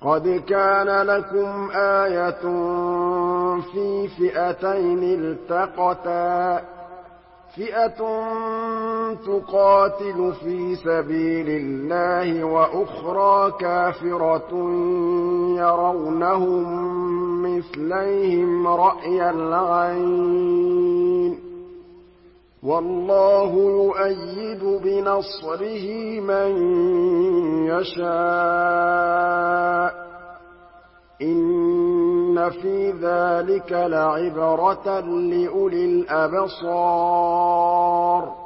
قَدْ كَانَ لَكُمْ آيَةٌ فِي فِئَتَيْنِ الْتَقَتَا ۖ فِئَةٌ تُقَاتِلُ فِي سَبِيلِ اللَّهِ وَأُخْرَىٰ كَافِرَةٌ يَرَوْنَهُم مِّثْلَيْهِمْ رَأْيَ الْعَيْنِ ۚ وَاللَّهُ يُؤَيِّدُ بِنَصْرِهِ مَن يَشَاءُ ۗ إِنَّ فِي ذَٰلِكَ لَعِبْرَةً لِّأُولِي الْأَبْصَارِ